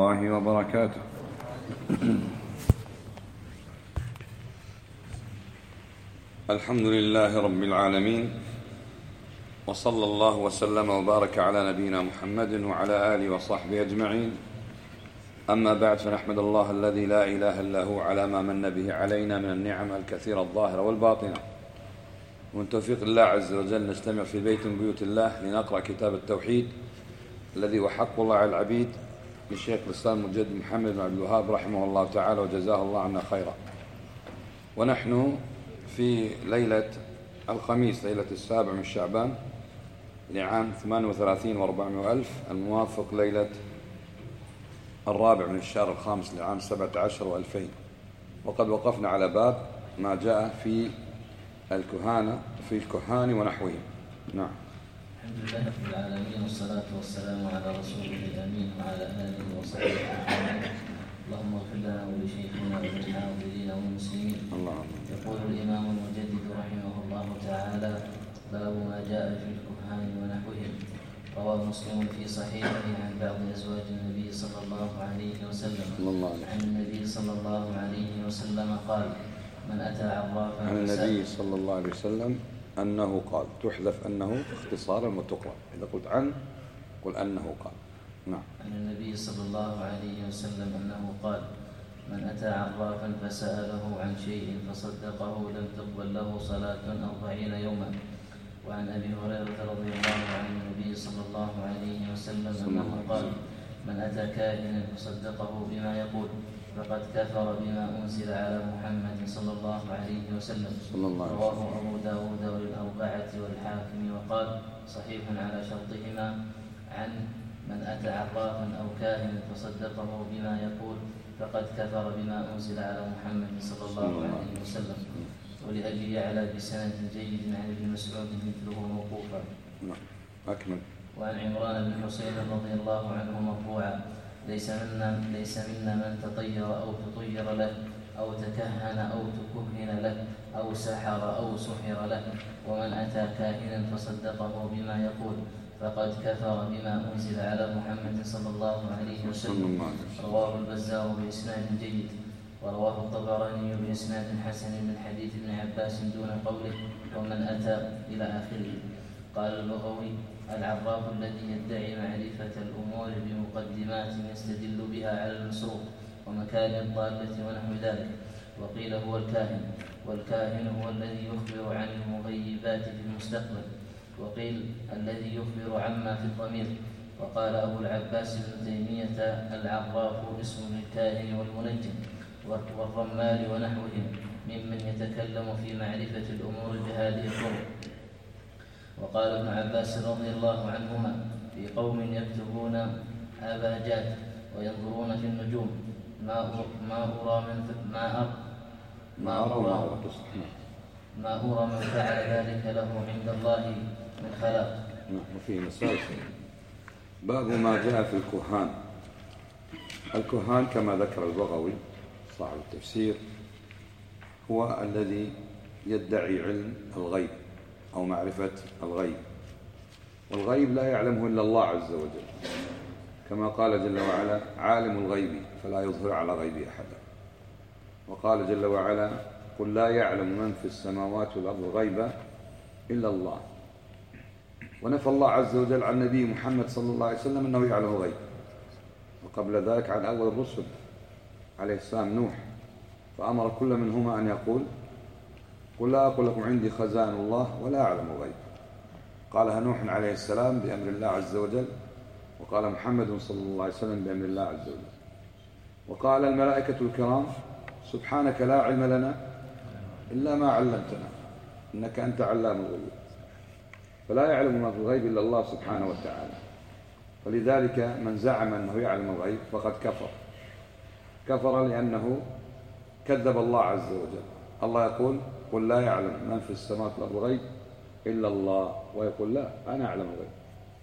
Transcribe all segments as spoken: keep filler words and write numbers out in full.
الله وبركاته. الحمد لله رب العالمين، وصلى الله وسلم وبارك على نبينا محمد وعلى آله وصحبه أجمعين. أما بعد، فنحمد الله الذي لا إله إلا هو على ما من به علينا من النعم الكثيرة الظاهرة والباطنة. ومن توفيق الله عز وجل نجتمع في بيت من بيوت الله لنقرأ كتاب التوحيد الذي هو حق الله على العبيد للشيخ الإسلام المجدد محمد بن عبد الوهاب رحمه الله تعالى وجزاه الله عنا خيرا. ونحن في ليلة الخميس، ليلة السابع من شعبان لعام ثمانية وثلاثين وأربعمائة وألف، الموافق ليلة الرابع من الشهر الخامس لعام سبعة عشر وألفين. وقد وقفنا على باب ما جاء في الكهانة في الكهان ونحوهم. نعم. الحمد لله رب العالمين، والصلاة والسلام على رسوله الأمين وعلى آله وصحبه أجمعين. اللهم اغفر لنا ولشيخنا وللحاضرين والمسلمين. اللهم. يقول الإمام المجدد رحمه الله تعالى: باب ما جاء في الكهان ونحوهم. رواه مسلم في صحيحه عن بعض أزواج النبي صلى الله عليه وسلم عن النبي صلى الله عليه وسلم قال: من أتى عرافا عن النبي صلى الله عليه وسلم أنه قال، تحذف أنه اختصارا وتقرأ، إذا قلت عن قل أنه قال. نعم. عن النبي صلى الله عليه وسلم أنه قال: من أتى عرافا فسأله عن شيء فصدقه لم تقبل له صلاة أربعين يوما. وعن أبي هريرة رضي الله عنه النبي صلى الله عليه وسلم أنه قال: من أتى كاهنا فصدقه بما يقول فقد كفر بما أنزل على محمد صلى الله عليه وسلم. رواه أبو داود وللأربعة والحاكم وقال: صحيح على شرطهما. عن من أتى عرافا أو كاهنا فصدقه بما يقول فقد كفر بما أنزل على محمد صلى الله عليه وسلم. ولأبي يعلى بسند جيد عن ابن مسعود مثله موقوفا. أكمل. وعن عمران بن حسين رضي الله عنه مرفوعا: ليس منا ليس منا من تطير أو تطير له أو تكهن أو تكهن له أو سحر أو سحر له. ومن أتى كاهنا فصدقه بما يقول فقد كفر بما أنزل على محمد صلى الله عليه وسلم. رواه البزار بإسناد جيد. ورواه الطبراني بإسناد حسن من حديث ابن عباس دون قوله ومن أتى إلى آخره. قال البغوي: العراف الذي يدعي معرفة الأمور بمقدمات يستدل بها على المسروق ومكان الضالة ونحو ذلك. وقيل هو الكاهن، والكاهن هو الذي يخبر عن المغيبات في المستقبل. وقيل الذي يخبر عما في الضمير. وقال أبو العباس ابن تيمية: العراف اسم للكاهن والمنجم والرمال ونحوهم ممن يتكلم في معرفة الأمور بهذه الطرق. وقال ابن عباس رضي الله عنهما: في قوم يكتبون آباجات وينظرون في النجوم ما ما أرى من ما أرى ما أرى ما أرى من فعل ذلك له عند الله من خلاق. وفيه مسائل. باب ما جاء في الكهان. الكهان كما ذكر البغوي صاحب التفسير هو الذي يدعي علم الغيب أو معرفة الغيب، والغيب لا يعلمه إلا الله عز وجل، كما قال جل وعلا: عالم الغيب فلا يظهر على غيبه أحدا. وقال جل وعلا: قل لا يعلم من في السماوات والأرض الغيب إلا الله. ونفى الله عز وجل عن النبي محمد صلى الله عليه وسلم أنه يعلم الغيب، وقبل ذلك عن أول الرسل عليه السلام نوح، فأمر كل منهما أن يقول: قل لا أقول لكم عندي خزائن الله ولا أعلم الغيب. قالها نوح عليه السلام بأمر الله عز وجل، وقال محمد صلى الله عليه وسلم بأمر الله عز وجل. وقال الملائكة الكرام: سبحانك لا علم لنا إلا ما علمتنا إنك أنت علام الغيوب. فلا يعلم ما في الغيب إلا الله سبحانه وتعالى. فلذلك من زعم أنه يعلم الغيب فقد كفر كفر لأنه كذب الله عز وجل. الله يقول: قل لا يعلم من في السماوات والأرض الغيب إلا الله، ويقول: لا أنا أعلم الغيب.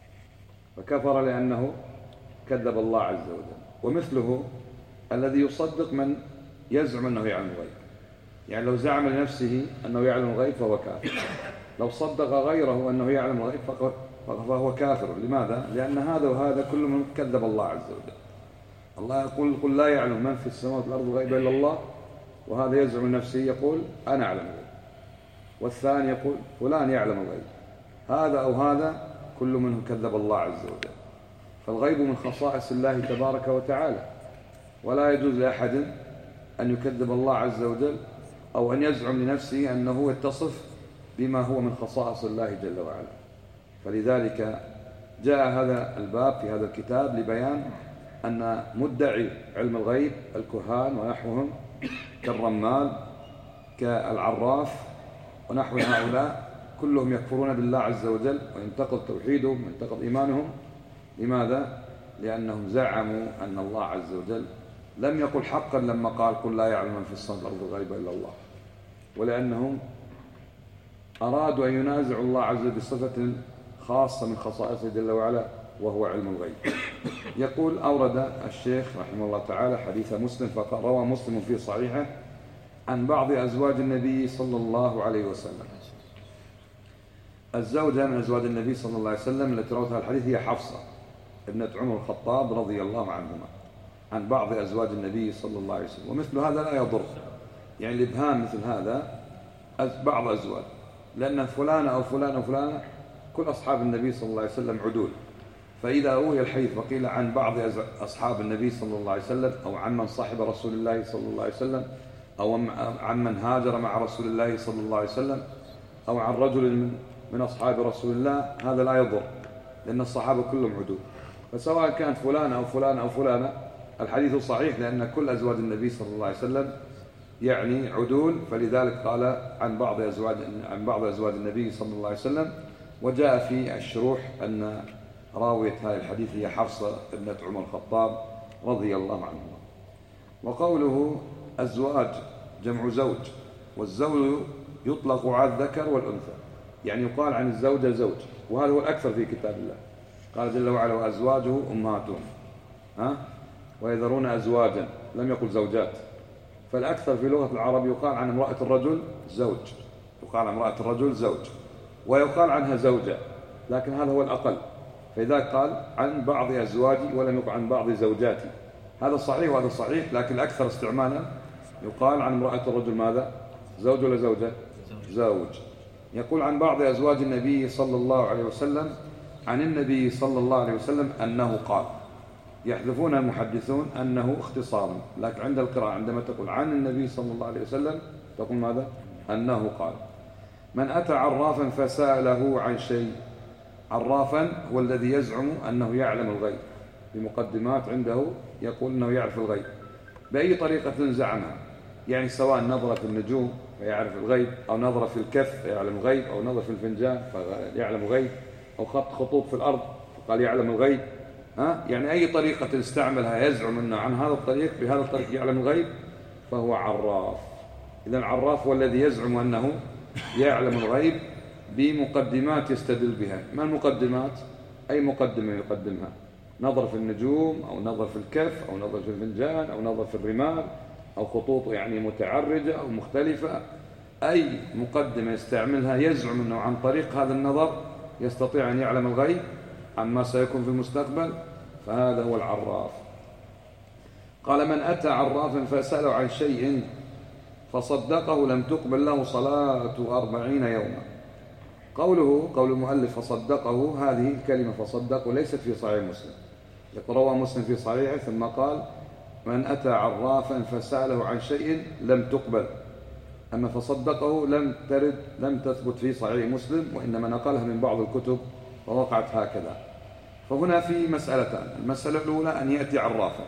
فكفر لأنه كذب الله عز وجل. ومثله الذي يصدق من يزعم أنه يعلم الغيب، يعني لو زعم لنفسه أنه يعلم الغيب فهو كافر، لو صدق غيره أنه يعلم الغيب فهو كافر. لماذا؟ لأن هذا وهذا كل من كذب الله عز وجل. الله يقول قل لا يعلم من في السماوات والأرض الغيب إلا الله، وهذا يزعم نفسه يقول أنا أعلم الغيب، والثاني يقول فلان يعلم الغيب. هذا أو هذا كل منه كذب الله عز وجل. فالغيب من خصائص الله تبارك وتعالى، ولا يجوز لأحد أن يكذب الله عز وجل أو أن يزعم لنفسه أنه يتصف بما هو من خصائص الله جل وعلا. فلذلك جاء هذا الباب في هذا الكتاب لبيان أن مدعي علم الغيب الكهان ونحوهم كالرمال كالعراف ونحو هؤلاء كلهم يكفرون بالله عز وجل وينتقض توحيدهم وينتقض إيمانهم. لماذا؟ لأنهم زعموا أن الله عز وجل لم يقل حقا لما قال قل لا يعلم من في السماء والأرض الغيب إلا الله، ولأنهم أرادوا أن ينازعوا الله عز وجل بصفة خاصة من خصائصه جل وعلا وهو علم الغيب. يقول أورد الشيخ رحمه الله تعالى حديث مسلم، فقال روى مسلم في صحيحه عن بعض أزواج النبي صلى الله عليه وسلم. الزوجة من أزواج النبي صلى الله عليه وسلم التي روتها الحديث هي حفصة ابنة عمر الخطاب رضي الله عنهما، عن بعض أزواج النبي صلى الله عليه وسلم. ومثل هذا لا يضر، يعني الإبهام مثل هذا بعض أزواج، لأن فلانة أو فلانة أو فلانة كل أصحاب النبي صلى الله عليه وسلم عدول. فإذا روي الحديث وقيل عن بعض أصحاب النبي صلى الله عليه وسلم أو عن من صاحب رسول الله صلى الله عليه وسلم أو عن من هاجر مع رسول الله صلى الله عليه وسلم أو عن رجل من أصحاب رسول الله، هذا لا يضر لأن الصحابة كلهم عدول. فسواء كانت فلانة أو فلانة أو فلانة الحديث صحيح، لأن كل أزواج النبي صلى الله عليه وسلم يعني عدول. فلذلك قال عن بعض أزواج عن بعض أزواج النبي صلى الله عليه وسلم. وجاء في الشروح أن راوية هذا الحديث هي حفصة ابنة عمر الخطاب رضي الله عنهما. وقوله أزواج جمع زوج، والزوج يطلق على الذكر والأنثى، يعني يقال عن الزوجة زوج، وهذا هو الأكثر في كتاب الله. قال جل وعلا وأزواجه أمهاتهم ها ويذرون أزواجا، لم يقل زوجات. فالأكثر في لغة العرب يقال عن امرأة الرجل زوج، يقال عن امرأة الرجل زوج، ويقال عنها زوجة، لكن هذا هو الأقل. فإذا قال عن بعض أزواجي ولم يقل عن بعض زوجاتي، هذا صحيح وهذا صحيح، لكن الأكثر استعمالا يقال عن امرأة الرجل ماذا؟ زوج ولا زوجة؟ زوج. يقول عن بعض أزواج النبي صلى الله عليه وسلم عن النبي صلى الله عليه وسلم أنه قال. يحذفون المحدثون أنه اختصارا، لكن عند القراءة عندما تقول عن النبي صلى الله عليه وسلم تقول ماذا؟ أنه قال: من أتى عرافا فسأله عن شيء. عرافا هو الذي يزعم أنه يعلم الغيب، بمقدمات عنده يقول أنه يعرف الغيب بأي طريقة زعمها، يعني سواء نظر في النجوم فيعرف الغيب، أو نظر في الكف فيعلم الغيب، أو نظر في الفنجان فيعلم الغيب، أو خط خطوط في الأرض فقال يعلم الغيب. ها؟ يعني أي طريقة استعملها يزعم أنه عن هذا الطريق بهذا الطريق يعلم الغيب فهو عراف. إذن العراف هو الذي يزعم أنه يعلم الغيب بمقدمات يستدل بها. ما المقدمات؟ أي مقدمة يقدمها، نظر في النجوم، أو نظر في الكف، أو نظر في الفنجان، أو نظر في الرمال، أو خطوط يعني متعرجة أو مختلفة. أي مقدمة يستعملها يزعم أنه عن طريق هذا النظر يستطيع أن يعلم الغيب عما سيكون في المستقبل، فهذا هو العراف. قال: من أتى عرافا فسأله عن شيء فصدقه لم تقبل له صلاة أربعين يوما. قوله قول المؤلف فصدقه، هذه الكلمة فصدقه ليست في صحيح مسلم، روى مسلم في صحيحه ثم قال: من أتى عرافا فسأله عن شيء لم تقبل. أما فصدقه لم ترد لم تثبت في صحيح مسلم، وإنما نقلها من بعض الكتب ووقعت هكذا. فهنا في مسألتان: المسألة الأولى أن يأتي عرافا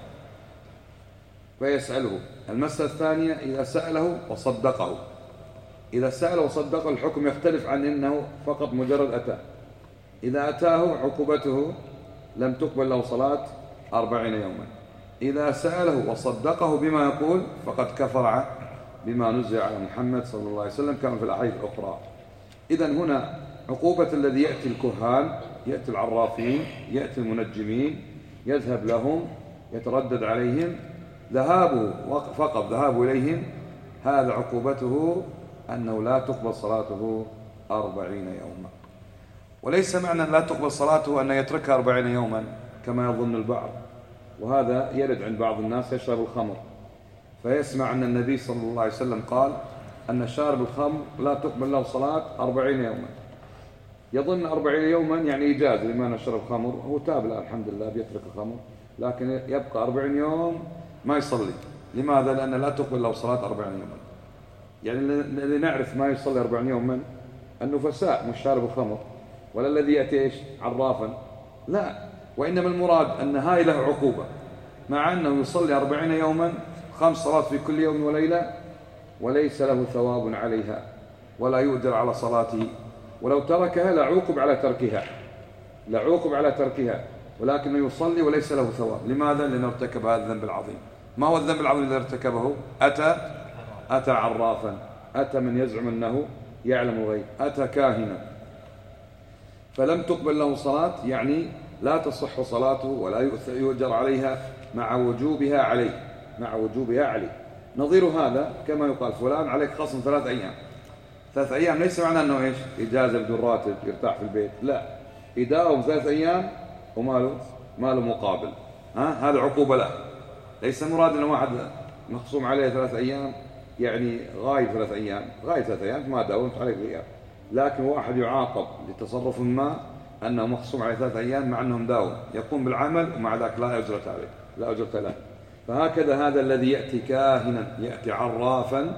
فيسأله، المسألة الثانية إذا سأله وصدقه. إذا سأله وصدقه الحكم يختلف عن إنه فقط مجرد أتاه. إذا أتاه عقوبته لم تقبل له صلاة أربعين يوما. إذا سأله وصدقه بما يقول فقد كفر بما نزل على محمد صلى الله عليه وسلم كما في الأحاديث الأخرى. إذن هنا عقوبة الذي يأتي الكهان، يأتي العرافين، يأتي المنجمين، يذهب لهم يتردد عليهم، ذهابه فقط ذهابه إليهم هذا عقوبته أنه لا تقبل صلاته أربعين يوما. وليس معنى لا تقبل صلاته أن يتركها أربعين يوما كما يظن البعض، وهذا يرد عند بعض الناس يشرب الخمر فيسمع أن النبي صلى الله عليه وسلم قال أن شارب الخمر لا تقبل له صلاة أربعين يوما، يظن أربعين يوما يعني إجازة لمن يشرب خمر، هو تاب له الحمد لله بيترك الخمر، لكن يبقى أربعين يوم ما يصلي. لماذا؟ لأن لا تقبل له صلاة أربعين يوما. يعني الذي نعرف ما يصلي أربعين يوما النفساء مش شارب الخمر، ولا الذي يأتي إيش عرافا، لا، وإنما المراد أن هاي له عقوبة، مع أنه يصلي أربعين يوما خمس صلاة في كل يوم وليلة وليس له ثواب عليها ولا يؤجر على صلاته، ولو تركها لعوقب على تركها لعوقب على تركها ولكنه يصلي وليس له ثواب. لماذا؟ لأنه ارتكب هذا الذنب العظيم. ما هو الذنب العظيم الذي ارتكبه؟ أتى أتى عرافا، أتى من يزعم أنه يعلم الغيب، أتى كاهنا، فلم تقبل له صلاة، يعني لا تصح صلاته ولا يؤجر عليها مع وجوبها عليه مع وجوبها عليه. نظير هذا كما يقال فلان عليك خصم ثلاث أيام ثلاث أيام ليس معنى أنه إيش إجازة بدون راتب يرتاح في البيت، لا، يداوم ثلاث أيام وماله ماله مقابل، ها؟ هذا عقوبة له. ليس مراد أن واحد مخصوم عليه ثلاث أيام يعني غايب ثلاث أيام غايب ثلاث أيام ما داومت عليك غياب، لكن واحد يعاقب لتصرف ما أنه مخصوم عليه ثلاث أيام مع أنه مداوم يقوم بالعمل ومع ذلك لا أجرة عليه لا أجرة له. فهكذا هذا الذي يأتي كاهنا يأتي عرافا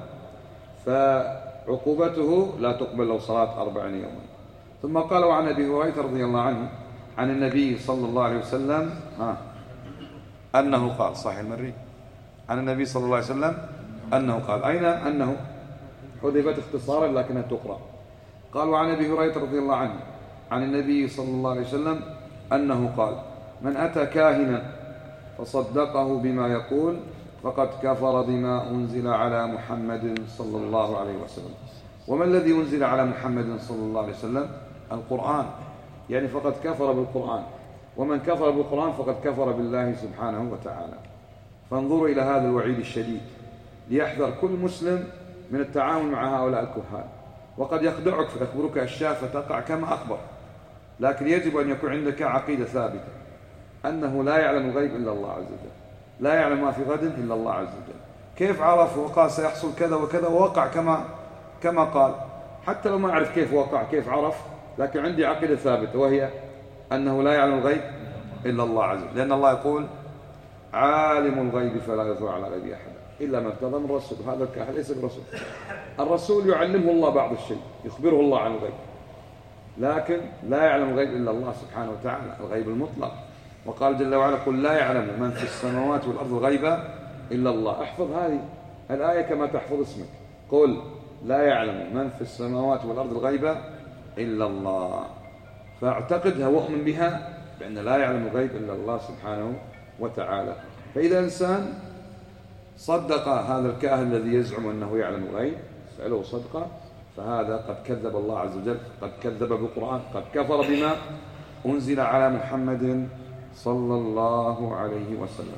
فعقوبته لا تقبل له صلاة أربعين يوما. ثم قال عن أبي هريرة رضي الله عنه عن النبي صلى الله عليه وسلم ها أنه قال صحيح المري عن النبي صلى الله عليه وسلم أنه قال أين أنه حذفت اختصارا لكنها تقرأ. قال وعن أبي هريرة رضي الله عنه عن النبي صلى الله عليه وسلم أنه قال من أتى كاهنا فصدقه بما يقول فقد كفر بما أنزل على محمد صلى الله عليه وسلم. وما الذي أنزل على محمد صلى الله عليه وسلم؟ القرآن، يعني فقد كفر بالقرآن، ومن كفر بالقرآن فقد كفر بالله سبحانه وتعالى. فانظروا إلى هذا الوعيد الشديد ليحذر كل مسلم من التعامل مع هؤلاء الكهان. وقد يخدعك فيخبرك أشياء فتقع كما أخبر، لكن يجب أن يكون عندك عقيدة ثابتة أنه لا يعلم الغيب إلا الله عز وجل، لا يعلم ما في غد إلا الله عز وجل. كيف عرف وقال سيحصل كذا وكذا ووقع كما كما قال؟ حتى لو ما أعرف كيف وقع كيف عرف، لكن عندي عقيدة ثابتة وهي أنه لا يعلم الغيب إلا الله عز وجل، لأن الله يقول عالم الغيب فلا يظهر على غيبه أحدا إلا ما ارتضى من رسول. هذا الكاهن ليس برسول، الرسول يعلمه الله بعض الشيء يخبره الله عن الغيب، لكن لا يعلم الغيب إلا الله سبحانه وتعالى الغيب المطلق. وقال جل وعلا قل لا يعلم من في السماوات والأرض الغيب إلا الله. احفظ هذه الآية كما تحفظ اسمك، قل لا يعلم من في السماوات والأرض الغيب إلا الله، فاعتقدها وأؤمن بها بأن لا يعلم الغيب إلا الله سبحانه وتعالى. فإذا إنسان صدق هذا الكاهن الذي يزعم أنه يعلم الغيب سأله صدقة فهذا قد كذب الله عز وجل، قد كذب بالقرآن، قد كفر بما أنزل على محمد صلى الله عليه وسلم.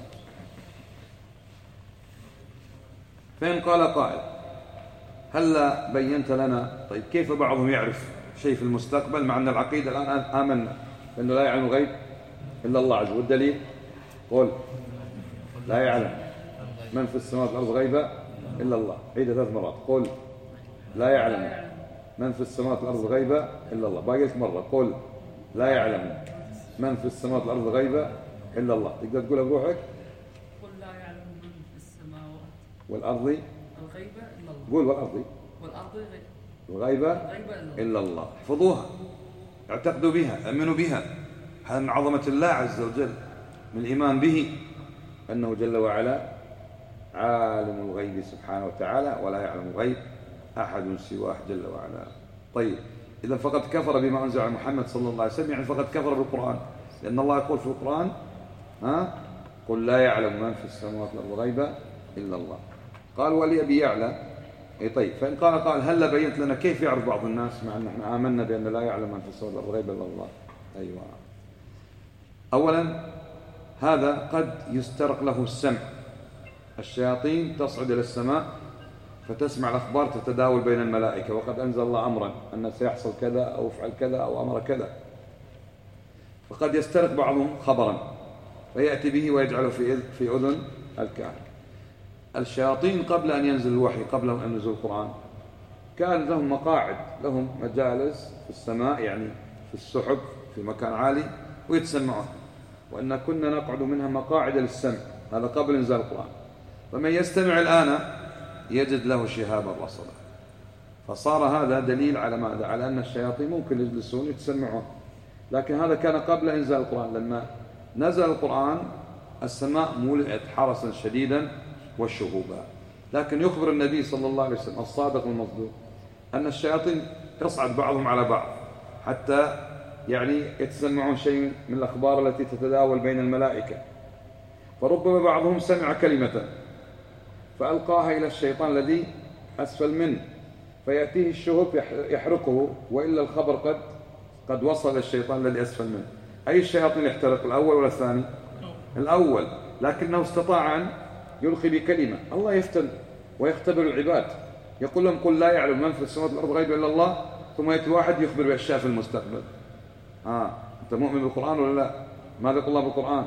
فإن قال قائل هلا بينت لنا طيب كيف بعضهم يعرف شيء في المستقبل مع أن العقيدة الآن آمنا أنه لا يعلم الغيب إلا الله عز وجل، والدليل قل لا يعلم من في السماوات والأرض غيبا إلا الله. عيد ثلاث مرات قل لا يعلم من في السماوات والأرض غيبا إلا الله. باقي لك مرة قل لا يعلم من في السماوات والأرض غيبا إلا الله. تقدر تقولها بروحك؟ قل لا يعلم من في السماوات والأرض الغيبة إلا الله. قول والأرض والأرض الغيبة إلا الله. احفظوها، اعتقدوا بها، أمنوا بها. هذا من عظمة الله عز وجل، من الإيمان به أنه جل وعلا عالم الغيب سبحانه وتعالى ولا يعلم الغيب أحد سواه جل وعلا. طيب إذا فقد كفر بما أنزل على محمد صلى الله عليه وسلم، يعني فقد كفر بالقرآن، لأن الله يقول في القرآن ها قل لا يعلم من في السماوات والأرض غيبا إلا الله. قال ولي أبي يعلى. أي طيب فإن قال قال هل بينت لنا كيف يعرف بعض الناس مع أن احنا آمنا بأن لا يعلم من في السماوات والأرض غيبا إلا الله؟ أيوة. أولا هذا قد يسترق له السمع، الشياطين تصعد إلى السماء فتسمع الأخبار تتداول بين الملائكة، وقد أنزل الله أمرا أن سيحصل كذا أو افعل كذا أو أمر كذا، فقد يسترق بعضهم خبرا فيأتي به ويجعله في في أذن الكاهن. الشياطين قبل أن ينزل الوحي، قبل أن ينزل القرآن، كان لهم مقاعد، لهم مجالس في السماء، يعني في السحب في مكان عالي، ويتسمعون. وإن كنا نقعد منها مقاعد للسمع، هذا قبل إنزال القرآن. فمن يستمع الآن يجد له شهابا رصدا. فصار هذا دليل على ماذا؟ على أن الشياطين ممكن يجلسون يتسمعون. لكن هذا كان قبل إنزال القرآن. لما نزل القرآن السماء ملئت حرسا شديدا والشهوبا. لكن يخبر النبي صلى الله عليه وسلم الصادق المصدوق أن الشياطين يصعد بعضهم على بعض حتى يعني يتسمعون شيء من الأخبار التي تتداول بين الملائكة. فربما بعضهم سمع كلمة فألقاها إلى الشيطان الذي أسفل منه، فيأتيه الشهب يحرقه، وإلا الخبر قد قد وصل الشيطان الذي أسفل منه. أي الشياطين يحترق، الأول ولا الثاني؟ الأول. لكنه استطاع أن يلقي بكلمة. الله يفتن ويختبر العباد، يقول لهم قل لا يعلم من في السماوات والأرض غيبا إلا الله، ثم يأتي واحد يخبر بأشياء في المستقبل. آه. أنت مؤمن بالقرآن ولا لا؟ ماذا يقول الله بالقرآن؟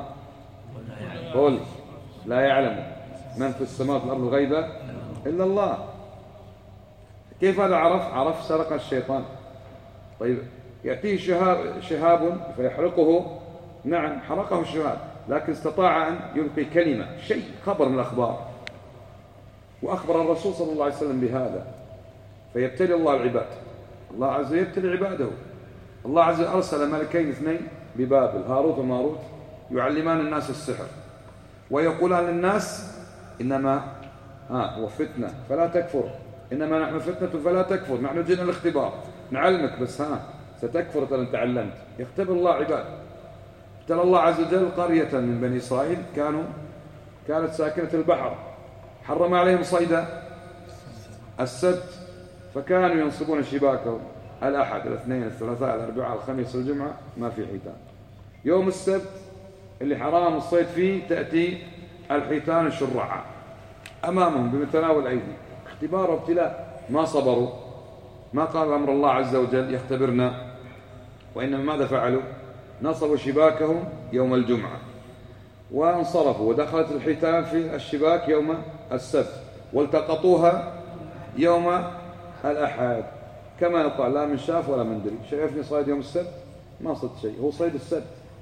قل لا يعلم من في السماوات والأرض غيبا إلا الله. كيف هذا عرف؟ عرف سرق الشيطان. طيب يأتيه شهاب, شهاب فيحرقه. نعم حرقه الشهاب، لكن استطاع أن يلقي كلمة، شيء خبر من الأخبار. وأخبر الرسول صلى الله عليه وسلم بهذا. فيبتلي الله العباد. الله عز وجل يبتلي عباده. الله عز وجل أرسل ملكين اثنين ببابل، هاروت وماروت، يعلمان الناس السحر ويقولان للناس إنما ها هو فتنة فلا تكفر، إنما نحن فتنة فلا تكفر، نحن جئنا الاختبار نعلمك بس ها ستكفر إذا تعلمت. يختبر الله عباد. ابتلى الله عز وجل قرية من بني إسرائيل كانوا كانت ساكنة البحر، حرم عليهم صيد السبت، فكانوا ينصبون شباكهم الأحد الاثنين الثلاثاء الأربعاء الخميس والجمعة ما في حيتان. يوم السبت اللي حرام الصيد فيه تأتي الحيتان الشرعة أمامهم بمتناول أيدي. اختبار وابتلاء، ما صبروا، ما قال أمر الله عز وجل يختبرنا، وإنما ماذا فعلوا؟ نصبوا شباكهم يوم الجمعة وانصرفوا، ودخلت الحيتان في الشباك يوم السبت والتقطوها يوم الأحد. كما يقال لا من شاف ولا من دري. شايفني صيد يوم السبت؟ ما صد شيء، هو صيد السبت.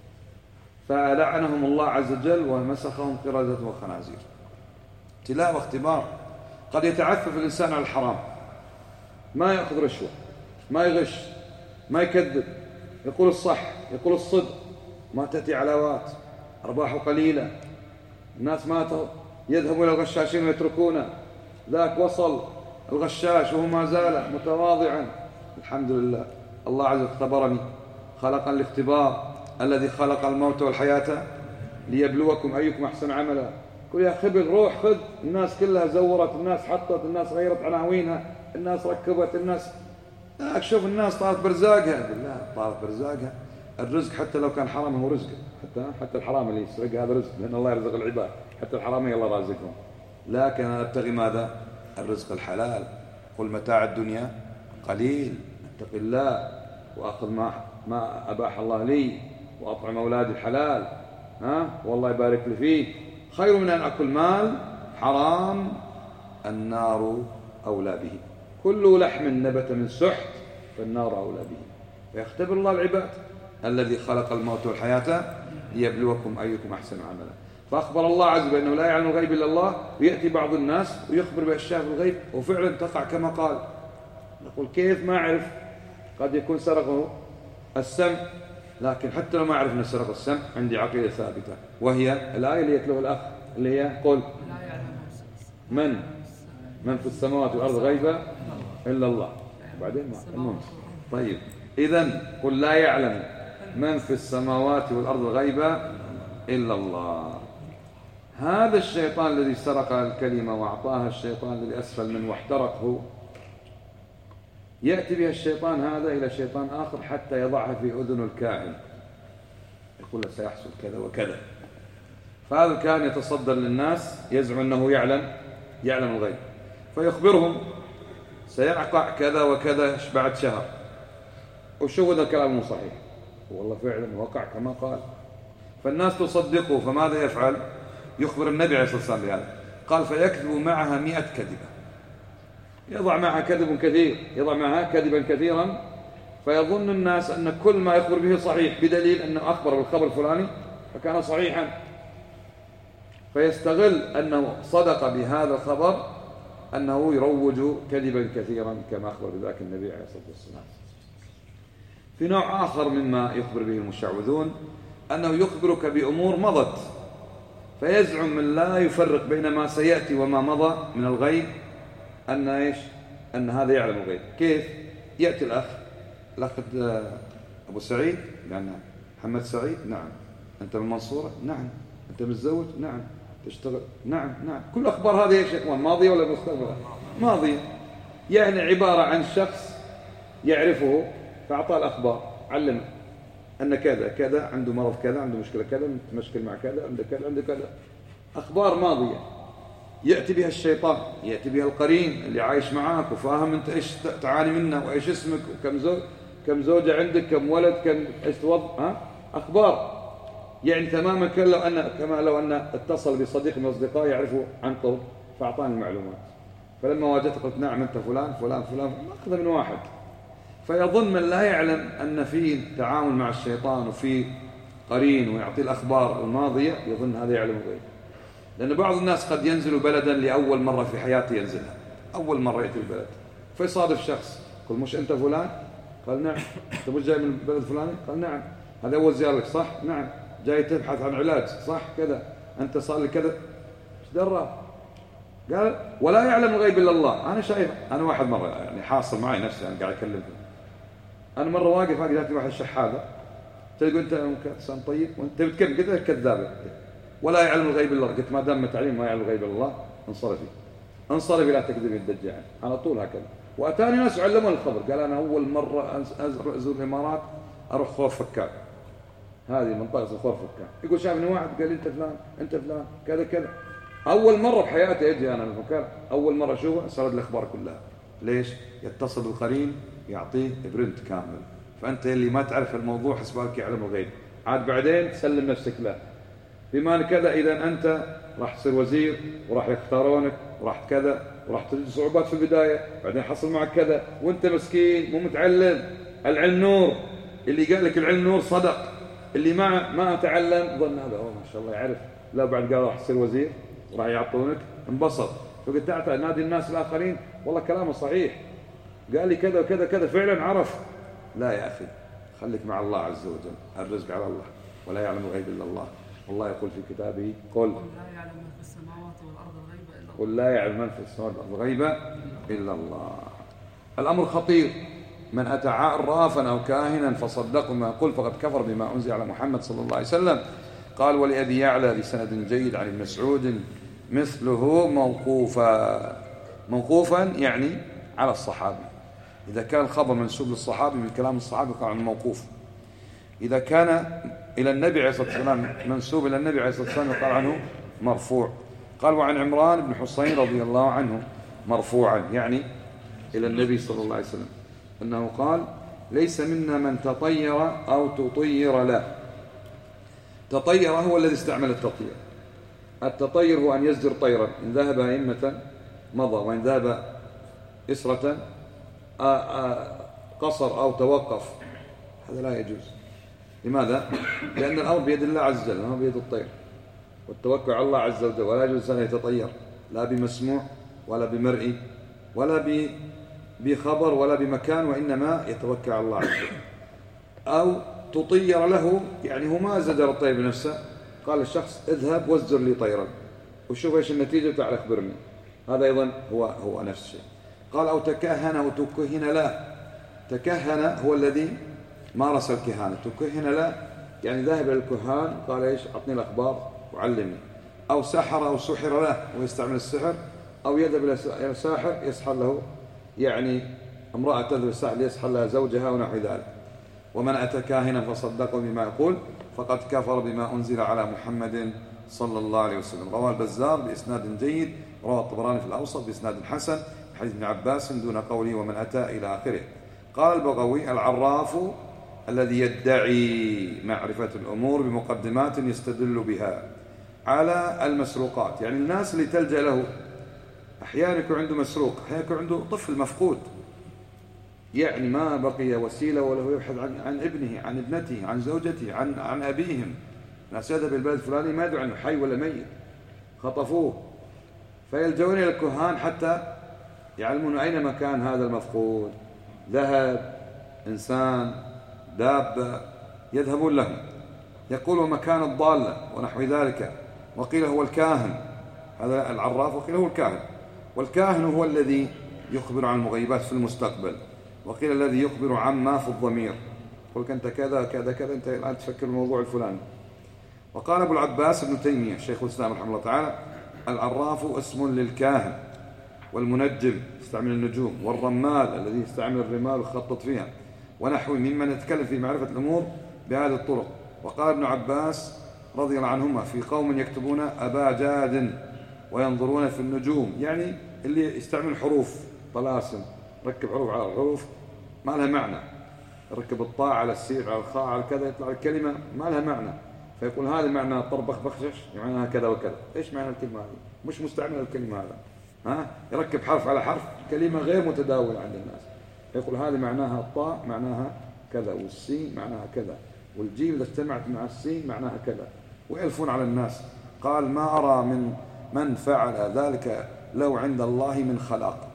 فلعنهم الله عز وجل ومسخهم قردة وخنازير. ابتلاء واختبار. قد يتعفف الإنسان على الحرام، ما يأخذ رشوة، ما يغش، ما يكذب، يقول الصح، يقول الصدق، ما تأتي علاوات، أرباحه قليلة، الناس ماتوا، يذهبوا إلى الغشاشين ويتركونه. ذاك وصل الغشاش وهو ما زال متواضعا. الحمد لله الله عز وجل اختبرني، خلق الاختبار الذي خلق الموت والحياة ليبلوكم أيكم أحسن عملا. قل يا خبل روح خذ. الناس كلها زورت، الناس حطت، الناس غيرت عناوينها، الناس ركبت، الناس لا شوف الناس طارت برزاقها. بالله طارت برزاقها. الرزق حتى لو كان حرام هو رزق، حتى حتى الحرام اللي يسرق هذا رزق، لأن الله يرزق العباد، حتى الحرام الله رازقهم. لكن أنا أبتغي ماذا؟ الرزق الحلال. قل متاع الدنيا قليل، اتق الله وأخذ ما ما أباح الله لي، وأطعم أولادي الحلال، ها والله يبارك لي فيه، خير من أن أكل مال حرام. النار أولى به. كل لحم نبت من سحت فالنار أولى به. فيختبر الله العباد الذي خلق الموت والحياة ليبلوكم أيكم أحسن عملا. فأخبر الله عز وجل أنه لا يعلم الغيب إلا الله، ويأتي بعض الناس ويخبر بأشياء في الغيب وفعلا تقع كما قال. نقول كيف ما أعرف؟ قد يكون سرقه السمع، لكن حتى لو ما أعرف أنه سرق السمع عندي عقيدة ثابتة، وهي الآية اللي يتلوها الأخ اللي هي قل من من في السماوات والأرض غيبا إلا الله. بعدين ما المهم. طيب إذن قل لا يعلم من في السماوات والأرض غيبا إلا الله. هذا الشيطان الذي سرق الكلمة وأعطاها الشيطان الذي أسفل منه واحترقه، يأتي بها الشيطان هذا إلى شيطان آخر حتى يضعها في أذن الكاهن، يقول له سيحصل كذا وكذا. فهذا الكاهن يتصدر للناس يزعم أنه يعلم يعلم الغيب، فيخبرهم سيقع كذا وكذا بعد شهر. وشو هذا الكلام مو صحيح، والله فعلا وقع كما قال. فالناس تصدقه، فماذا يفعل؟ يخبر النبي عليه الصلاة والسلام بهذا، قال فيكذب معها مئة كذبة، يضع معها كذب كثير، يضع معها كذبا كثيرا، فيظن الناس أن كل ما يخبر به صحيح، بدليل أنه أخبر بالخبر الفلاني فكان صحيحا، فيستغل أنه صدق بهذا الخبر أنه يروج كذبا كثيرا كما أخبر بذلك النبي عليه الصلاة والسلام. في نوع آخر مما يخبر به المشعوذون أنه يخبرك بأمور مضت، فيزعم من لا يفرق بين ما سيأتي وما مضى من الغيب أن إيش؟ أن هذا يعلم الغيب. كيف؟ يأتي الأخ الأخ أبو سعيد، يعني محمد سعيد، نعم. أنت من المنصورة؟ نعم. أنت متزوج؟ نعم. تشتغل؟ نعم نعم. كل أخبار هذه يا شيخ ماضية ولا مستقبلة؟ ماضية. يعني عبارة عن شخص يعرفه فأعطاه الأخبار، علم أن كذا كذا، عنده مرض كذا، عنده مشكلة كذا، مشكل مع كذا، عنده كذا، عنده كذا. أخبار ماضية يأتي بها الشيطان، يأتي بها القرين اللي عايش معاك وفاهم أنت إيش تعاني منه وإيش اسمك وكم زوج كم زوجة عندك، كم ولد، كم إيش توضع، ها؟ أخبار. يعني تماما كما لو أن كما لو أن اتصل بصديق من أصدقائه يعرفه عن قرب فأعطاني المعلومات، فلما واجهته قلت نعم أنت فلان فلان فلان، ما أخذ من واحد. فيظن من لا يعلم أن في تعامل مع الشيطان وفي قرين ويعطي الأخبار الماضية، يظن هذا يعلم الغيب. لأن بعض الناس قد ينزل بلدا لأول مرة في حياته ينزلها، أول مرة يأتي البلد، فيصادف شخص قل مش أنت فلان؟ قال نعم. أنت مش جاي من البلد الفلاني؟ قال نعم. هذا أول زيارة لك؟ صح؟ نعم. جاي تبحث عن علاج؟ صح كذا. أنت صار لك كذا؟ ايش درى؟ قال ولا يعلم الغيب إلا الله. أنا شايف، أنا واحد مرة يعني حاصل معي نفسي، أنا قاعد أكلم، أنا مرة واقف هاك جاتني واحد شحاذة، تقول أنت إنسان طيب وأنت بتكذب، قلت لك كذاب، ولا يعلم الغيب إلا الله. قلت ما دام تعليم ما يعلم الغيب إلا الله انصرفي انصرفي لا تكذبي الدجال. على طول هكذا. وأتاني ناس علموا الخبر، قال أنا أول مرة أزور الإمارات أروح خوف فكان، هذه منطقة خوف فكان، يقول شافني واحد قال انت فلان انت فلان كذا كذا، اول مرة بحياتي اجي انا المكان، اول مرة اشوفه سرد الاخبار كلها. ليش؟ يتصل بالقرين يعطيه برنت كامل. فانت اللي ما تعرف الموضوع حسبالك يعلم الغيب، عاد بعدين تسلم نفسك له بما كذا. اذا انت راح تصير وزير وراح يختارونك وراح كذا وراح تجد صعوبات في البداية، بعدين حصل معك كذا وانت مسكين مو متعلم. العلم نور، اللي قال لك العلم نور صدق، اللي ما ما تعلم ظن هذا ما شاء الله يعرف، لا بعد قال راح تصير وزير وراح يعطونك انبسط. فقلت تعال نادي الناس الاخرين والله كلامه صحيح، قال لي كذا وكذا كذا فعلا عرف. لا يا اخي خليك مع الله عز وجل، الرزق على الله ولا يعلم الغيب الا الله. والله يقول في كتابه قل لا يعلم من في السماوات والارض الغيب الا الله. قل لا يعلم من في السماوات والارض الغيب الا الله. الامر خطير. من أتى عرافا أو كاهنا فصدقوا ما يقول فقد كفر بما أنزل على محمد صلى الله عليه وسلم. قال ولأبي يعلى بسند جيد عن ابن مسعود مثله موقوفا. موقوفا يعني على الصحابي، إذا كان الخبر منسوب للصحابي من كلام الصحابي قال عنه موقوف، إذا كان إلى النبي عليه الصلاة والسلام منسوب إلى النبي عليه الصلاة والسلام قال عنه مرفوع. قال وعن عمران بن حسين رضي الله عنه مرفوعا يعني إلى النبي صلى الله عليه وسلم أنه قال ليس منا من تطير أو تطير له. تطير هو الذي استعمل التطير. التطير هو أن يزجر طيرا، إن ذهب أئمة مضى، وإن ذهب إسرة قصر أو توقف، هذا لا يجوز. لماذا؟ لأن الأمر بيد الله عز وجل، ما بيد الطير، والتوكل على الله عز وجل، ولا يجوز أن يتطير لا بمسموع ولا بمرئي ولا ب بخبر ولا بمكان، وإنما يتوكل على الله عز وجل. أو تطير له يعني هو ما زجر الطير بنفسه، قال الشخص اذهب وازجر لي طيرا وشوف ايش النتيجة وتعال اخبرني، هذا أيضا هو هو نفس الشيء. قال أو تكهن أو تكهن له. تكهن هو الذي مارس الكهانة، تكهن له يعني ذهب إلى الكهان قال ايش أعطني الأخبار وعلمني. أو سحر أو سحر له ويستعمل السحر، أو يذهب إلى ساحر يسحر له، يعني امرأة تذهب الساحر ليسحر لها زوجها ونحو ذلك. ومن أتى كاهنا فصدقه بما يقول فقد كفر بما أنزل على محمد صلى الله عليه وسلم. رواه البزار بإسناد جيد، رواه الطبراني في الأوسط بإسناد حسن حديث ابن عباس دون قوله ومن أتى إلى آخره. قال البغوي العراف الذي يدعي معرفة الأمور بمقدمات يستدل بها على المسروقات. يعني الناس اللي تلجأ له أحيانا يكون عنده مسروق، أحيانا يكون عنده طفل مفقود، يعني ما بقي وسيلة وله يبحث عن, عن ابنه، عن ابنته، عن زوجته، عن, عن أبيهم. ناس يذهب البلد الفلاني ما يدري عنه حي ولا ميت، خطفوه، فيلجؤون إلى الكهان حتى يعلمون أين مكان هذا المفقود، ذهب، إنسان، دابة، يذهبون لهم، يقولوا مكان الضالة ونحو ذلك. وقيل هو الكاهن، هذا العراف، وقيل هو الكاهن. والكاهن هو الذي يخبر عن المغيبات في المستقبل، وقيل الذي يخبر عما في الضمير، يقول أنت كذا كذا كذا، أنت الآن تفكر الموضوع الفلاني. وقال أبو العباس ابن تيمية شيخ الإسلام رحمه الله تعالى: العراف اسم للكاهن، والمنجم يستعمل النجوم، والرمال الذي يستعمل الرمال ويخطط فيها، ونحو ممن يتكلم في معرفة الأمور بهذه الطرق. وقال ابن عباس رضي الله عنهما: في قوم يكتبون أبا جاد وينظرون في النجوم، يعني اللي يستعمل حروف طلاسم، ركب حروف على الحروف ما لها معنى، ركب الطاء على السين على الخاء على كذا، يطلع الكلمة ما لها معنى، فيقول هذا معنى طربخ بخشش، معناها كذا وكذا. إيش معنى الكلمة هذه؟ مش مستعمل الكلمة هذا، ها؟ يركب حرف على حرف، كلمة غير متداولة عند الناس، فيقول هذه معناها الطاء معناها كذا، والسين معناها كذا، والجيم إذا اجتمعت مع السين معناها كذا، ويألفون على الناس. قال: ما أرى من من فعل ذلك له عند الله من خلاق.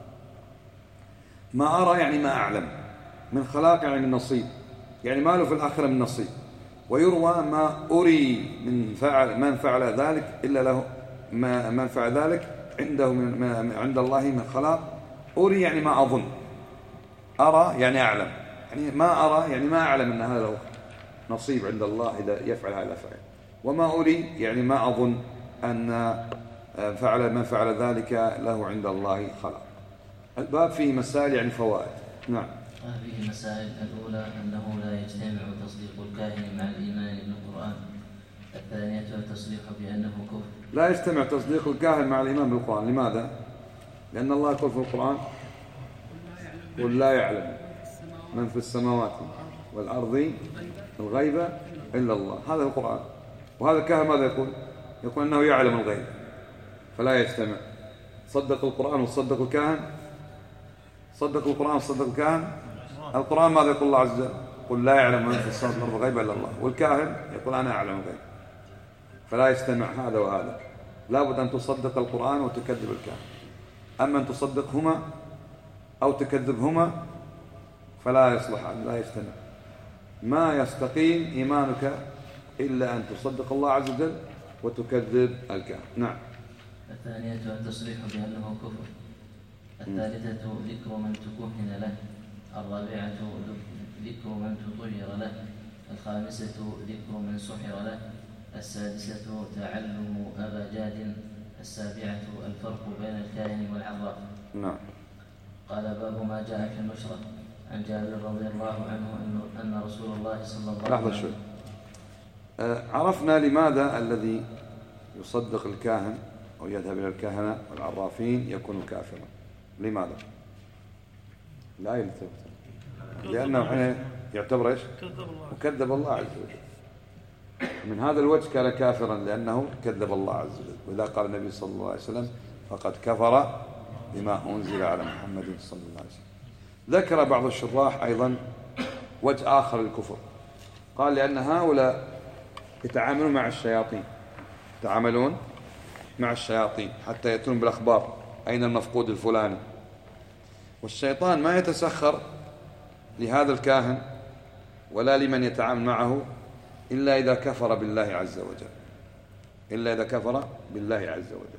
ما أرى يعني ما أعلم، من خلاق يعني من نصيب، يعني ما له في الآخرة من نصيب. ويروى: ما أري من فعل من فعل ذلك إلا له ما من فعل ذلك عنده من عند الله من خلاق. أري يعني ما أظن، أرى يعني أعلم، يعني ما أرى يعني ما أعلم أن هذا له نصيب عند الله إذا يفعل هذا فعل. وما أري يعني ما أظن أن فعل من فعل ذلك له عند الله خلاق. الباب فيه مسائل يعني فوائد. نعم. فيه مسائل. الأولى أنه لا يجتمع تصديق الكاهن مع الإيمان بالقرآن. الثانية التصريح بأنه كفر. لا يجتمع تصديق الكاهن مع الإيمان بالقرآن. لماذا؟ لأن الله يقول في القرآن: قل لا يعلم من في السماوات والأرض الغيب إلا الله. هذا القرآن. وهذا الكاهن ماذا يقول؟ يقول أنه يعلم الغيب، فلا يجتمع. صدق القرآن وصدق الكاهن، صدق القرآن وصدق الكاهن. القرآن ماذا يقول الله عز وجل؟ قل لا يعلم من في السماوات والأرض الغيب إلا الله. والكاهن يقول أنا أعلم الغيب، فلا يجتمع هذا وهذا. لا بد أن تصدق القرآن وتكذب الكاهن. أما أن تصدقهما أو تكذبهما فلا يصلح، لا يجتمع. ما يستقيم إيمانك إلا أن تصدق الله عز وجل وتكذب الكاهن. نعم. الثانية التصريح بأنه كفر. الثالثة ذكر من تكهن له. الرابعة ذكر من تطير له. الخامسة ذكر من سحر له. السادسة تعلم أبا جاد. السابعة الفرق بين الكاهن والعراف. نعم. قال: باب ما جاء في النشرة. عن جابر رضي الله عنه أن رسول الله صلى الله عليه وسلم. لحظة شوي. أه عرفنا لماذا الذي يصدق الكاهن أو يذهب إلى الكهنة والعرافين يكون كافرا. لماذا؟ لا يلتفت، لأنه حين يعتبر إيش؟ وكذب الله عز وجل. من هذا الوجه كان كافرا لأنه كذب الله عز وجل. وإذا قال النبي صلى الله عليه وسلم: فقد كفر بما أنزل على محمد صلى الله عليه وسلم. ذكر بعض الشراح أيضا وجه آخر للكفر، قال: لأن هؤلاء يتعاملون مع الشياطين، يتعاملون مع الشياطين حتى يأتون بالأخبار أين المفقود الفلاني، والشيطان ما يتسخر لهذا الكاهن ولا لمن يتعامل معه إلا إذا كفر بالله عز وجل، إلا إذا كفر بالله عز وجل.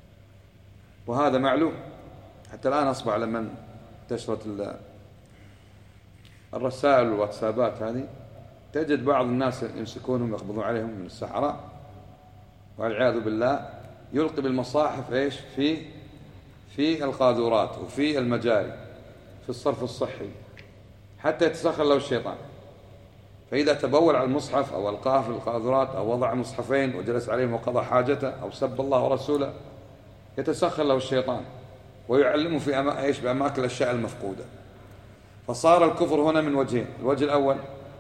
وهذا معلوم حتى الآن. أصبح لمن انتشرت الرسائل والواتسابات هذه تجد بعض الناس يمسكونهم يقبضون عليهم من السحرة والعياذ بالله، يلقي بالمصاحف إيش في في القاذورات وفي المجاري في الصرف الصحي حتى يتسخر له الشيطان. فإذا تبول على المصحف أو ألقاه في القاذورات أو وضع مصحفين وجلس عليهم وقضى حاجته أو سب الله ورسوله يتسخر له الشيطان ويعلمه في أما... إيش بأماكن الأشياء المفقودة. فصار الكفر هنا من وجهين: الوجه الأول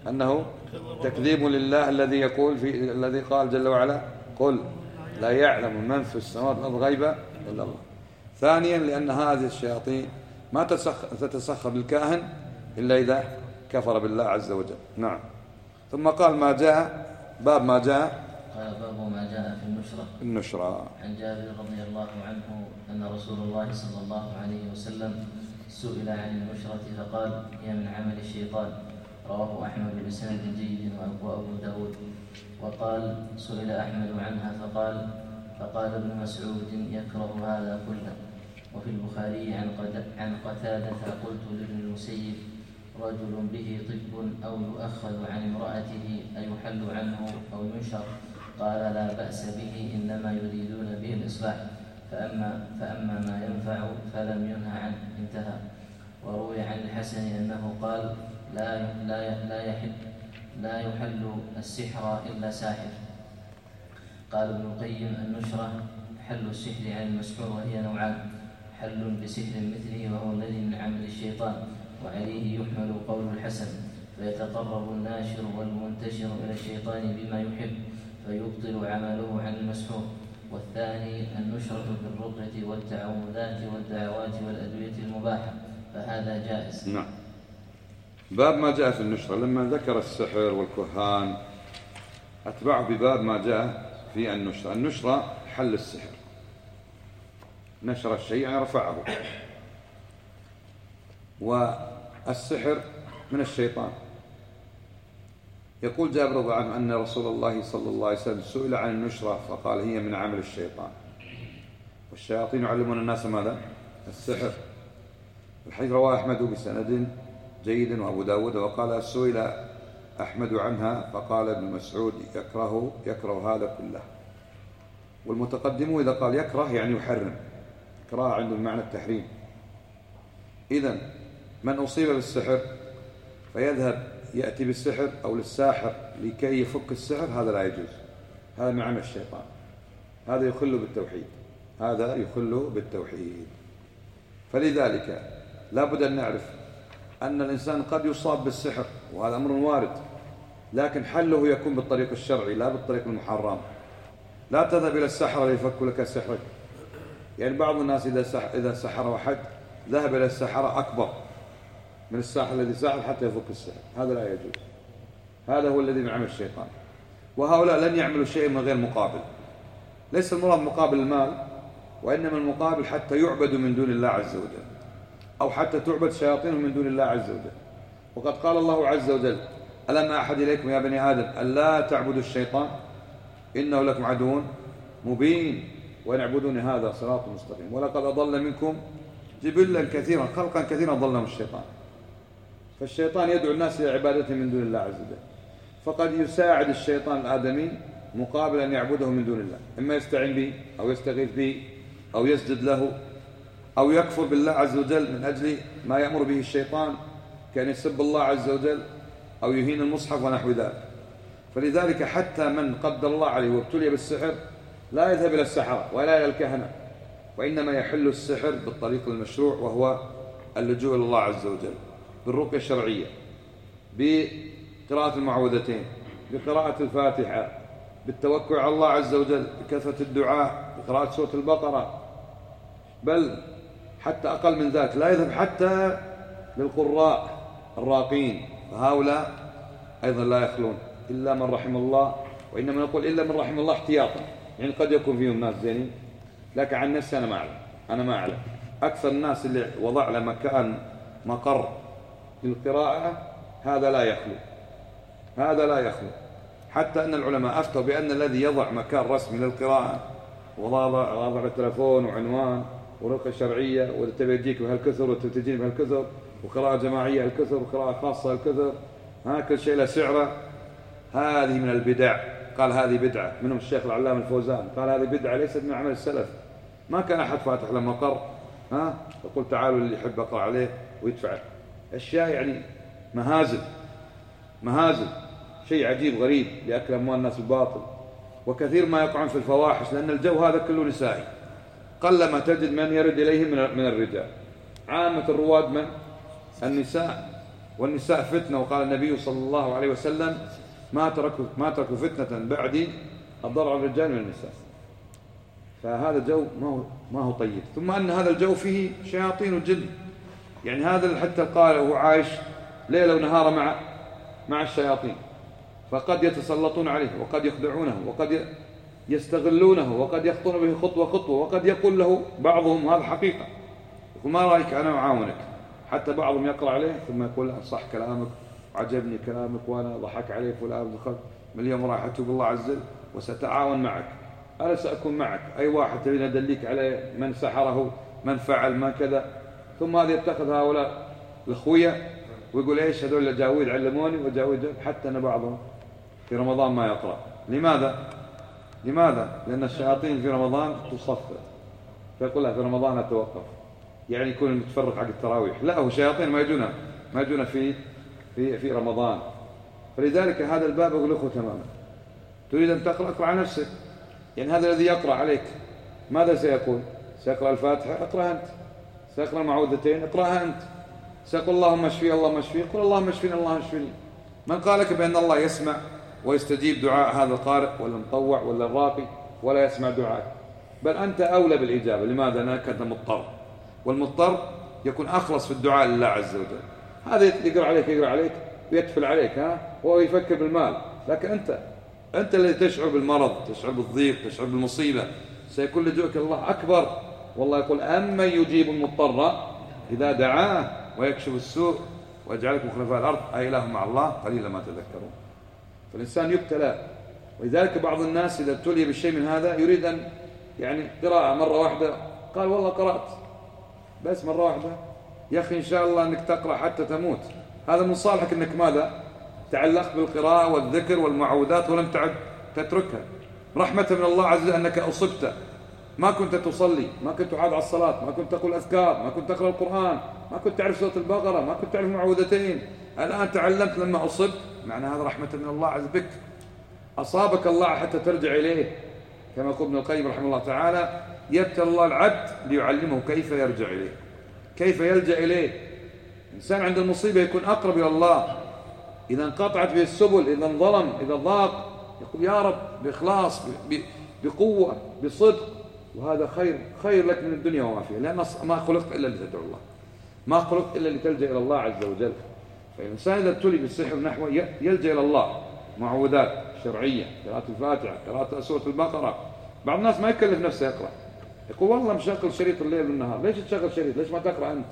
أنه تكذيب لله الذي يقول في الذي قال جل وعلا قل لا يعلم من في السماوات والأرض غيبا إلا الله. ثانيا لأن هذه الشياطين ما تتسخر بالكاهن إلا إذا كفر بالله عز وجل. نعم. ثم قال ما جاء باب ما جاء قال باب ما جاء في النشرة. النشرة. عن جابر رضي الله عنه أن رسول الله صلى الله عليه وسلم سئل عن النشرة فقال هي من عمل الشيطان. رواه أحمد بسند جيد وأبو داود. وقال سئل أحمد عنها فقال فقال ابن مسعود يكره هذا كله. وفي البخاري عن قتادة قلت لابن المسيب رجل به طب أو يؤخذ عن امرأته أيحل عنه أو ينشر؟ قال لا بأس به إنما يريدون به الإصلاح فأما, فأما ما ينفع فلم ينهى عنه. انتهى. وروي عن الحسن أنه قال لا لا لا يحل لا يحل السحر إلا ساحر. قال ابن القيم النشرة حل السحر عن المسحور وهي نوعان: حل بسحر مثله وهو الذي من عمل الشيطان وعليه يحمل قول الحسن فيتقرب الناشر والمنتشر إلى الشيطان بما يحب فيبطل عمله عن المسحور. والثاني النشرة بالرقية والتعوذات والدعوات والأدوية المباحة فهذا جائز. نعم. باب ما جاء في النشرة. لما ذكر السحر والكهان أتبعه بباب ما جاء في النشرة. النشرة حل السحر، نشر الشيء يعني رفعه. والسحر من الشيطان. يقول جابر رضي الله عنه أن رسول الله صلى الله عليه وسلم سئل عن النشرة فقال هي من عمل الشيطان والشياطين يعلمون الناس ماذا؟ السحر. الحديث رواه أحمد بسند جيد وأبو داود. وقال سئل أحمد عنها فقال ابن مسعود يكره يكره هذا كله. والمتقدمون إذا قال يكره يعني يحرم، كراهة عنده معنى التحريم. إذن من أصيب بالسحر فيذهب يأتي بالسحر أو للساحر لكي يفك السحر هذا لا يجوز، هذا من عمل الشيطان، هذا يخل بالتوحيد، هذا يخل بالتوحيد. فلذلك لا بد أن نعرف أن الإنسان قد يصاب بالسحر وهذا أمر وارد، لكن حله يكون بالطريق الشرعي لا بالطريق المحرم. لا تذهب إلى السحرة ليفك لك سحرك. يعني بعض الناس إذا سحر, إذا سحر واحد ذهب إلى السحرة أكبر من الساحر الذي سحر حتى يفك السحر، هذا لا يجوز، هذا هو الذي من عمل الشيطان. وهؤلاء لن يعملوا شيء من غير مقابل. ليس المراد مقابل المال، وإنما المقابل حتى يعبدوا من دون الله عز وجل، أو حتى تعبد شياطينهم من دون الله عز وجل. وقد قال الله عز وجل ألم أحد إليكم يا بني آدم ألا تعبدوا الشيطان إنه لكم عدو مبين وإن اعبدوني هذا صراط مستقيم ولقد أضل منكم جبلا كثيرا خلقا كثيرا ضلهم الشيطان. فالشيطان يدعو الناس إلى عبادته من دون الله عز وجل، فقد يساعد الشيطان الآدمي مقابل أن يعبده من دون الله، إما يستعين به أو يستغيث به أو يسجد له أو يكفر بالله عز وجل من أجل ما يأمر به الشيطان كأن يسب الله عز وجل أو يهين المصحف ونحو ذلك. فلذلك حتى من قدر الله عليه وابتلي بالسحر لا يذهب إلى السحرة ولا إلى الكهنة، وإنما يحل السحر بالطريق المشروع وهو اللجوء إلى الله عز وجل بالرقية الشرعية، بقراءة المعوذتين، بقراءة الفاتحة، بالتوكل على الله عز وجل، بكثرة الدعاء، بقراءة سورة البقرة، بل حتى أقل من ذلك لا يذهب حتى للقراء الراقين، فهؤلاء أيضا لا يخلون إلا من رحم الله. وإنما نقول إلا من رحم الله احتياطا، يعني قد يكون فيهم ناس زينين، لكن عن نفسي أنا ما أعلم أنا ما أعلم أكثر الناس اللي وضع له مكان مقر للقراءة هذا لا يخلو، هذا لا يخلو. حتى أن العلماء أفتوا بأن الذي يضع مكان رسمي للقراءة وضع وضع التلفون وعنوان ورقة شرعية وتبي يجيك بهالكثر وتجيني بهالكثر وقراءة جماعية هالكثر وقراءة خاصة هالكثر، ها كل شيء له سعره، هذه من البدع. قال هذه بدعة، منهم الشيخ العلامة الفوزان قال هذه بدعة ليست من عمل السلف. ما كان أحد فاتح له مقر ها يقول تعالوا اللي يحب أقرأ عليه ويدفع أشياء، يعني مهازل مهازل شيء عجيب غريب لأكل أموال الناس الباطل. وكثير ما يقعون في الفواحش لأن الجو هذا كله نسائي، قلما تجد من يرد إليهم من الرجال. عامة الرواد من النساء، والنساء فتنة، وقال النبي صلى الله عليه وسلم ما تركوا ما تركوا فتنة بعدي أضر على الرجال من النساء. فهذا جو ما هو ما هو طيب. ثم أن هذا الجو فيه شياطين وجن، يعني هذا حتى القارئ وهو عايش ليلة ونهار مع مع الشياطين، فقد يتسلطون عليه وقد يخدعونه وقد يستغلونه وقد يخطون به خطوة خطوة، وقد يقول له بعضهم هذا حقيقة، يقول ما رأيك أنا أعاونك، حتى بعضهم يقرأ عليه ثم يقول صح كلامك وعجبني كلامك وأنا ضحك عليه فلان دخل من اليوم راح أتوب الله عز وجل وستعاون معك، أنا سأكون معك، أي واحد تبين أدليك عليه من سحره من فعل ما كذا. ثم هذا يتخذ هؤلاء الأخوية ويقول إيش هذول الجاويد علموني وجاويد، حتى أن بعضهم في رمضان ما يقرأ. لماذا؟ لماذا؟ لأن الشياطين في رمضان تصفد، فيقول لها في رمضان أتوقف، يعني يكون المتفرق حق التراويح، لا هو شياطين ما يجونا ما يجونا في في في رمضان. فلذلك هذا الباب أغلقه تماما. تريد أن تقرأ اقرأ على نفسك، يعني هذا الذي يقرأ عليك ماذا سيقول؟ سيقرأ الفاتحة اقرأها أنت، سيقرأ معوذتين اقرأها أنت، سيقول اللهم اشفي اللهم اشفي قل اللهم اشفيني اللهم اشفيني. من قال لك بأن الله يسمع ويستجيب دعاء هذا القارئ ولا المطوع ولا الراقي ولا يسمع دعاء؟ بل أنت أولى بالإجابة. لماذا؟ لأنك أنت مضطر، والمضطر يكون أخلص في الدعاء لله عز وجل. هذا يقرأ عليك يقرأ عليك ويتفل عليك، ها هو يفكر بالمال، لكن أنت أنت الذي تشعر بالمرض، تشعر بالضيق، تشعر بالمصيبة، سيكون لجوءك الله أكبر. والله يقول أمن يجيب المضطر إذا دعاه ويكشف السوء ويجعلكم خلفاء الأرض أإله مع الله قليلا ما تذكرون. فالإنسان يبتلى، ولذلك بعض الناس إذا ابتلي بالشيء من هذا يريد أن يعني قراءة مرة واحدة، قال والله قرأت بس مرة واحدة، يا أخي إن شاء الله أنك تقرأ حتى تموت، هذا من صالحك أنك ماذا؟ تعلقت بالقراءة والذكر والمعوذات ولم تعد تتركها، رحمة من الله عز وجل أنك أصبت، ما كنت تصلي، ما كنت تعاد على الصلاة، ما كنت تقول أذكار، ما كنت تقرأ القرآن، ما كنت تعرف سورة البقرة، ما كنت تعرف معوذتين، الآن تعلمت لما أصبت، معنى هذا رحمة من الله عز بك، أصابك الله حتى ترجع إليه. كما يقول ابن القيم رحمه الله تعالى يبتلى الله العبد ليعلمه كيف يرجع إليه، كيف يلجأ إليه. الإنسان عند المصيبة يكون أقرب إلى الله، إذا انقطعت به السبل، إذا انظلم، إذا ضاق، يقول يا رب بإخلاص بقوة بصدق، وهذا خير خير لك من الدنيا وما فيها، لأن ما خلقت إلا لتدعو الله، ما خلقت إلا لتلجأ إلى الله عز وجل. فالإنسان إذا ابتلي بالسحر نحو يلجأ إلى الله، معوذات شرعية، قراءة الفاتحة، قراءة سورة البقرة. بعض الناس ما يكلف نفسه يقرأ، يقول والله مشغل شريط الليل والنهار، ليش تشغل شريط؟ ليش ما تقرأ أنت؟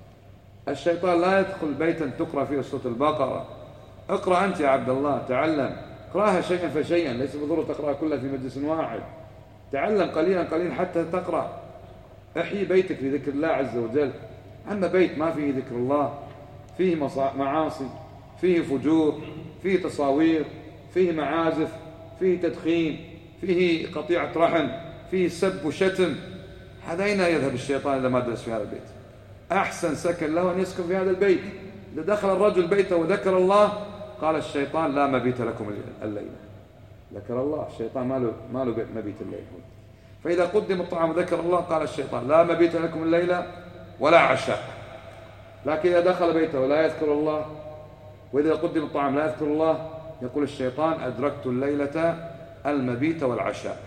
الشيطان لا يدخل بيتا تقرأ فيه سورة البقرة، اقرأ أنت يا عبد الله، تعلم، اقرأها شيئا فشيئا، ليس بالضرورة تقرأها كلها في مجلس واحد، تعلم قليلا قليلا حتى تقرأ. احيي بيتك بذكر الله عز وجل. أما بيت ما فيه ذكر الله، فيه معاصي، فيه فجور، فيه تصاوير، فيه معازف، فيه تدخين، فيه قطيعة رحم، فيه سب وشتم، هذا أين يذهب الشيطان إذا ما درس في هذا البيت؟ أحسن سكن له أن يسكن في هذا البيت. إذا دخل الرجل بيته وذكر الله قال الشيطان لا مبيت لكم الليلة، ذكر الله، الشيطان ما له ما له مبيت الليل. فإذا قدم الطعام وذكر الله قال الشيطان لا مبيت لكم الليلة ولا عشاء. لكن إذا دخل بيته ولا يذكر الله، وإذا قدم الطعام لا يذكر الله، يقول الشيطان أدركت الليلة المبيت والعشاء.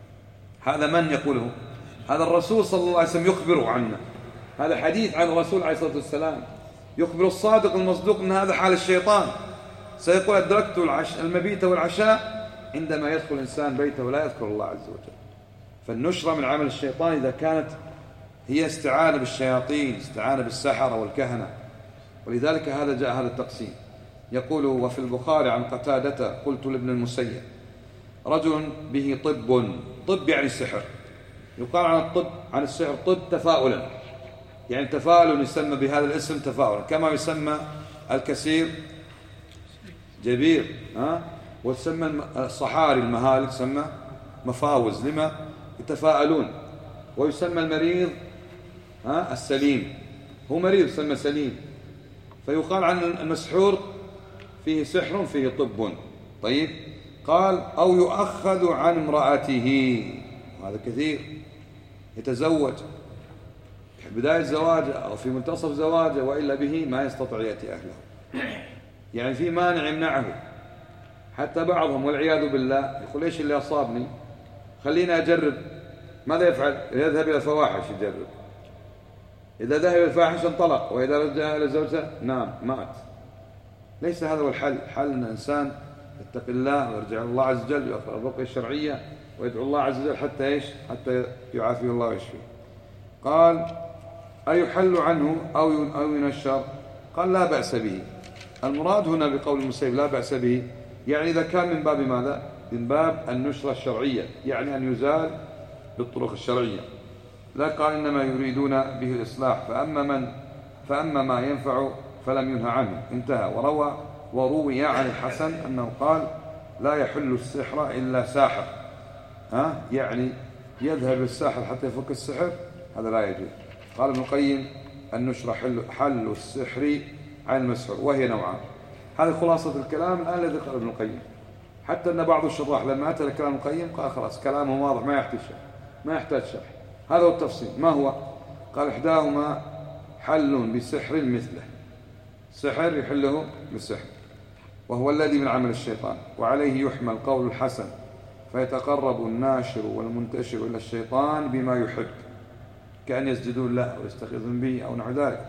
هذا من يقوله؟ هذا الرسول صلى الله عليه وسلم يخبر عنه، هذا حديث عن الرسول عليه الصلاة والسلام، يخبر الصادق المصدوق أن هذا حال الشيطان، سيقول أدركت المبيت والعشاء عندما يدخل الإنسان بيته ولا يذكر الله عز وجل. فالنشرة من عمل الشيطان إذا كانت هي استعانة بالشياطين، استعانة بالسحرة والكهنة. ولذلك هذا جاء هذا التقسيم. يقول وفي البخاري عن قتادة قلت لابن المسيب رجل به طب، طب يعني السحر، يقال عن الطب عن السحر طب تفاؤلا، يعني تفاؤل يسمى بهذا الاسم تفاؤلا، كما يسمى الكثير جبير، ها، وتسمى الصحاري المهالك تسمى مفاوز، لما يتفاءلون. ويسمى المريض ها السليم، هو مريض يسمى سليم. فيقال عن المسحور فيه سحر فيه طب. طيب قال أو يؤخذ عن امرأته، وهذا كثير، يتزوج في بداية زواجه أو في منتصف زواجه وإلا به ما يستطيع يأتي أهله، يعني في مانع يمنعه. حتى بعضهم والعياذ بالله يقول إيش اللي أصابني، خلينا أجرب. ماذا يفعل؟ يذهب إلى الفواحش يجرب. إذا ذهب إلى الفاحش انطلق، وإذا رجع إلى زوجته نام مات. ليس هذا هو الحل. حل أن الإنسان يتقي الله ويرجع إلى الله عز وجل ويقرأ الرقية الشرعية ويدعو الله عز وجل حتى إيش؟ حتى يعافيه الله ويشفيه. قال أيحل عنه أو أو ينشر؟ قال لا بأس به. المراد هنا بقول المسيب لا بأس به، يعني إذا كان من باب ماذا؟ من باب النشرة الشرعية، يعني أن يزال بالطرق الشرعية. لا قال إنما يريدون به الإصلاح، فأما من فأما ما ينفع فلم ينهى عنه. انتهى. وروى وروي عن الحسن أنه قال لا يحل السحر إلا ساحر. ها؟ يعني يذهب الساحر حتى يفك السحر، هذا لا يجوز. قال ابن القيم النشرة حل, حل السحر عن المسحور، وهي نوعان. هذه خلاصة الكلام الآن الذي قال ابن القيم. حتى أن بعض الشراح لما أتى لكلام ابن القيم قال خلاص كلامه واضح ما يحتاج شرح، ما يحتاج شرح. هذا هو التفصيل. ما هو؟ قال إحداهما حل بسحر مثله، سحر يحله بالسحر، وهو الذي من عمل الشيطان، وعليه يحمل قول الحسن فيتقرب الناشر والمنتشر إلى الشيطان بما يحب، كأن يسجدون له أو يستخدمون به أو نحو ذلك،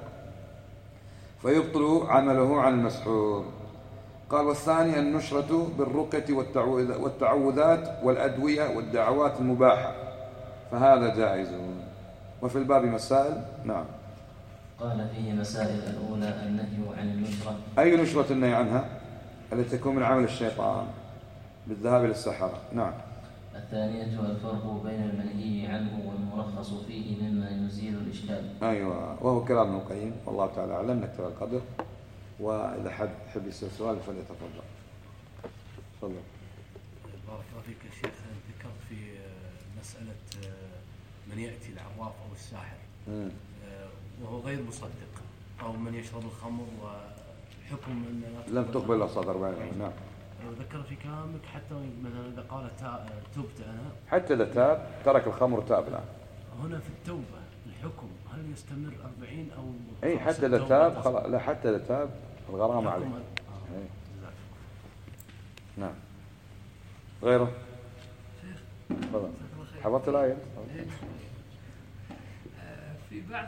فيبطل عمله عن المسحور. قال والثاني النشرة بالرقية والتعوذات والأدوية والدعوات المباحة، فهذا جائز. وفي الباب مسائل. نعم. قال فيه مسائل. الأولى النهي عن النشرة. أي نشرة النهي عنها؟ التي تكون من عمل الشيطان بالذهاب إلى السحرة. نعم. الثانية الفرق بين المنهي عنه والمرخص فيه مما يزيل الإشكال. أيوة، وهو كلام ابن القيم والله تعالى أعلم. نكتب القدر، وإذا حد حب يسأل سؤال فليتفضل. تفضل. بارك الله فيك يا شيخ. ذكرت في مسألة من يأتي العراف أو الساحر م. وهو غير مصدق، أو من يشرب الخمر وحكم أن لم تقبل إلا صدر بعد. نعم. ذكر في كلامك حتى مثلا إذا قال تبت أنا، حتى إذا تاب ترك الخمر تاب. لا هنا في التوبة الحكم هل يستمر أربعين أو أي حتى إذا تاب خلاص. لا حتى إذا تاب الغرامة عليه. آه. نعم. غيره. تفضل. حفظت الآية؟ في بعض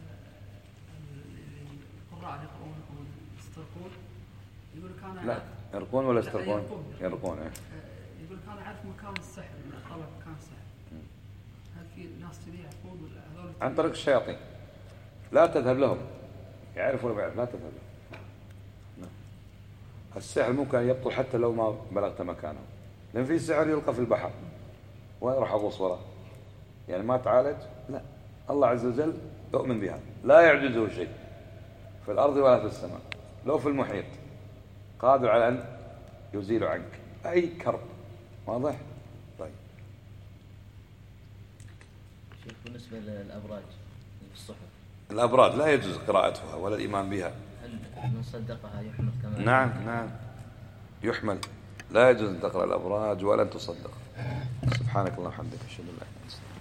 القراء يقرؤون أو يسترقون يقول كان لا يرقون ولا يسترقون؟ يرقون. إيه. يقول كان عارف مكان السحر، طلب مكان السحر. هل في ناس كذي يعرفون ولا هذول؟ عن طريق الشياطين. لا تذهب لهم، يعرف ولا ما يعرف لا تذهب لهم. نعم. السحر ممكن يبطل حتى لو ما بلغت مكانه، لأن في سحر يلقى في البحر وين راح أغوص وراه؟ يعني ما تعالج. لا، الله عز وجل يؤمن بها، لا يعجزه شيء في الأرض ولا في السماء، لو في المحيط قادر على أن يزيل عنك أي كرب. واضح؟ طيب. شيخ بالنسبة للأبراج في الصحف، الأبراج لا يجوز قراءتها ولا الإيمان بها. هل من صدقها يحمل كمان؟ نعم نعم يحمل. لا يجوز أن تقرأ الأبراج ولا أن تصدق. سبحانك اللهم وبحمدك أشهد أن لا إله إلا أنت.